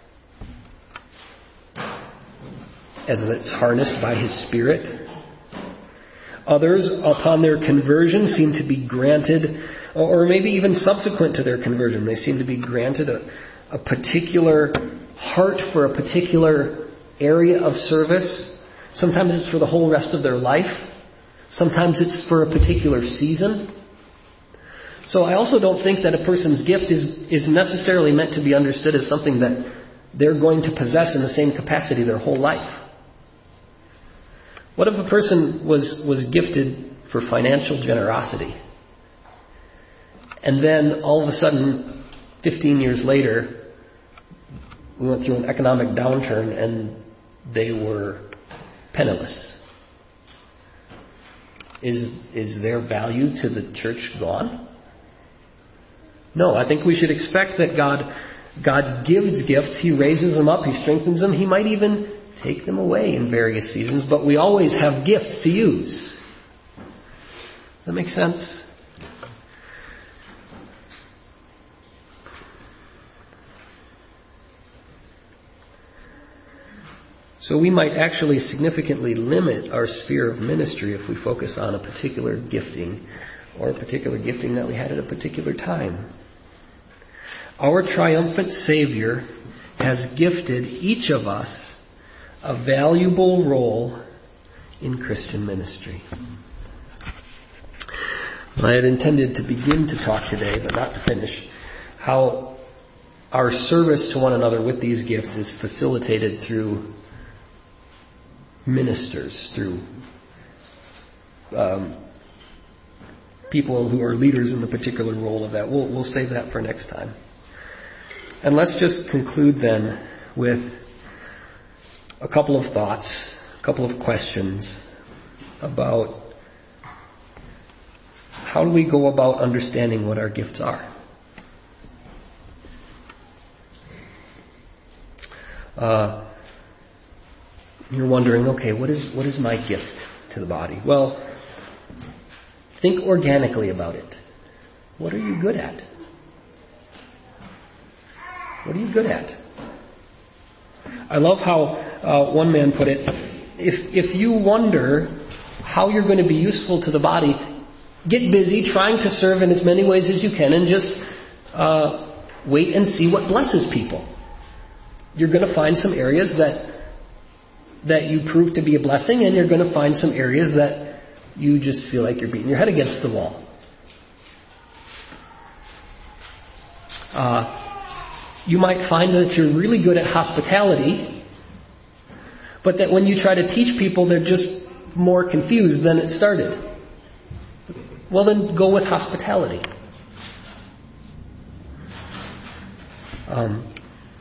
as it's harnessed by His Spirit. Others, upon their conversion, seem to be granted, or maybe even subsequent to their conversion, they seem to be granted a, a particular heart for a particular area of service. Sometimes it's for the whole rest of their life. Sometimes it's for a particular season. So I also don't think that a person's gift is, is necessarily meant to be understood as something that they're going to possess in the same capacity their whole life. What if a person was, was gifted for financial generosity, and then all of a sudden, fifteen years later, we went through an economic downturn and they were penniless? Is, is their value to the church gone? No, I think we should expect that God, God gives gifts. He raises them up. He strengthens them. He might even take them away in various seasons, but we always have gifts to use. Does that make sense? So we might actually significantly limit our sphere of ministry if we focus on a particular gifting, or a particular gifting that we had at a particular time. Our triumphant Savior has gifted each of us a valuable role in Christian ministry. I had intended to begin to talk today, but not to finish, how our service to one another with these gifts is facilitated through ministers, through um, people who are leaders in the particular role of that. We'll, we'll save that for next time. And let's just conclude then with a couple of thoughts, a couple of questions about how do we go about understanding what our gifts are. Uh, you're wondering, okay, what is what is my gift to the body? Well, think organically about it. What are you good at? What are you good at? I love how uh, one man put it, if if you wonder how you're going to be useful to the body, get busy trying to serve in as many ways as you can and just uh, wait and see what blesses people. You're going to find some areas that that you prove to be a blessing, and you're going to find some areas that you just feel like you're beating your head against the wall. Uh, you might find that you're really good at hospitality, but that when you try to teach people, they're just more confused than it started. Well, then go with hospitality. Um,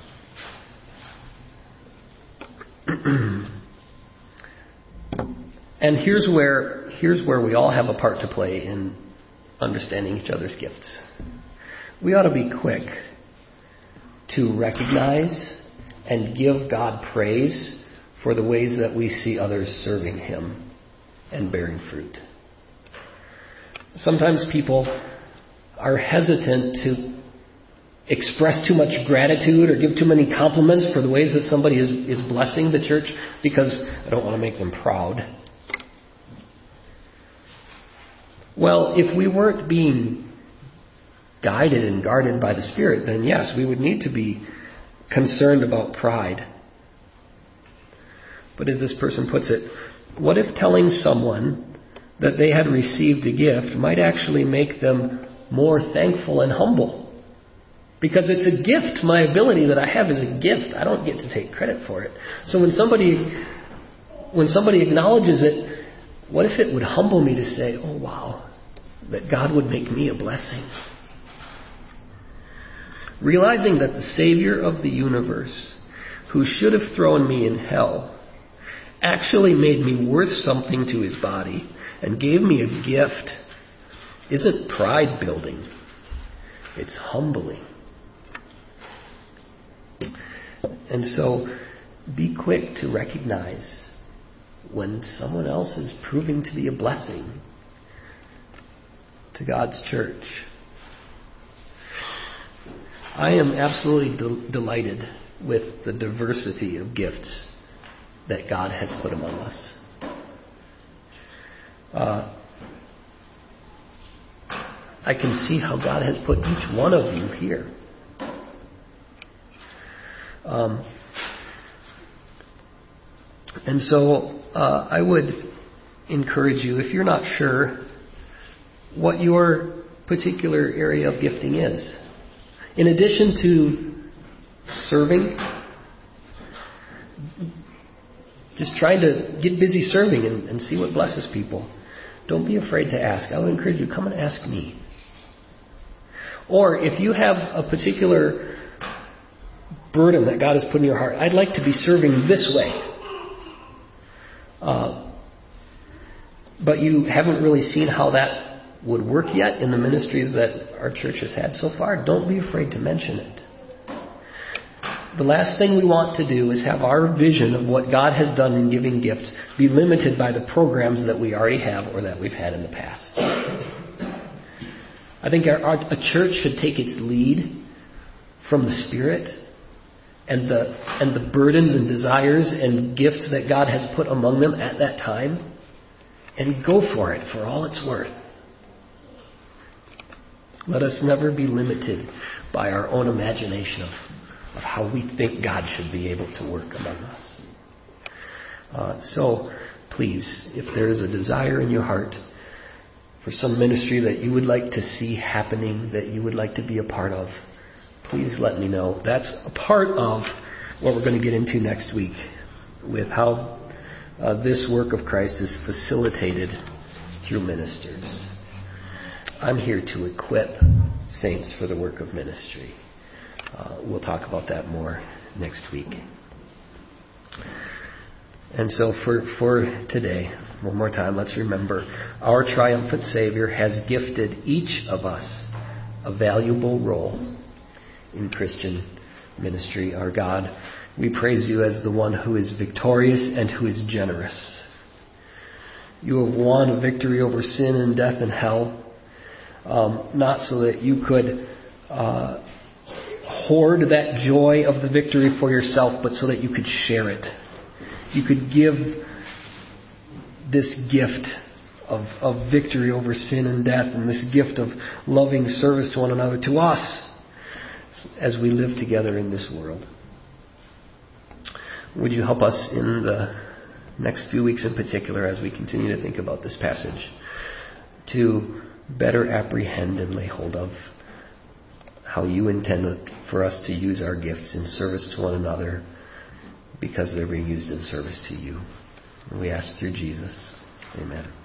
and here's where here's where we all have a part to play in understanding each other's gifts. We ought to be quick to recognize and give God praise for the ways that we see others serving Him and bearing fruit. Sometimes people are hesitant to express too much gratitude or give too many compliments for the ways that somebody is, is blessing the church because I don't want to make them proud. Well, if we weren't being guided and guarded by the Spirit, then yes, we would need to be concerned about pride. But as this person puts it, what if telling someone that they had received a gift might actually make them more thankful and humble? Because it's a gift. My ability that I have is a gift. I don't get to take credit for it. So when somebody when somebody acknowledges it, what if it would humble me to say, oh wow, that God would make me a blessing? Realizing that the Savior of the universe, who should have thrown me in hell, actually made me worth something to his body and gave me a gift, isn't pride building. It's humbling. And so be quick to recognize when someone else is proving to be a blessing to God's church. I am absolutely del- delighted with the diversity of gifts that God has put among us. Uh, I can see how God has put each one of you here. Um, and so uh, I would encourage you, if you're not sure what your particular area of gifting is, in addition to serving, just trying to get busy serving and, and see what blesses people, don't be afraid to ask. I would encourage you, come and ask me. Or if you have a particular burden that God has put in your heart, I'd like to be serving this way, uh, but you haven't really seen how that would work yet in the ministries that our church has had so far, don't be afraid to mention it. The last thing we want to do is have our vision of what God has done in giving gifts be limited by the programs that we already have or that we've had in the past. I think our, our, a church should take its lead from the Spirit and the and the burdens and desires and gifts that God has put among them at that time, and go for it for all it's worth. Let us never be limited by our own imagination of, of how we think God should be able to work among us. Uh, so, please, if there is a desire in your heart for some ministry that you would like to see happening, that you would like to be a part of, please let me know. That's a part of what we're going to get into next week with how uh, this work of Christ is facilitated through ministers. I'm here to equip saints for the work of ministry. Uh, we'll talk about that more next week. And so for, for today, one more time, let's remember our triumphant Savior has gifted each of us a valuable role in Christian ministry. Our God, we praise you as the one who is victorious and who is generous. You have won a victory over sin and death and hell, um, not so that you could uh, hoard that joy of the victory for yourself, but so that you could share it. You could give this gift of, of victory over sin and death, and this gift of loving service to one another to us as we live together in this world. Would you help us in the next few weeks in particular, as we continue to think about this passage, to better apprehend and lay hold of how you intend for us to use our gifts in service to one another, because they're being used in service to you. And we ask through Jesus. Amen.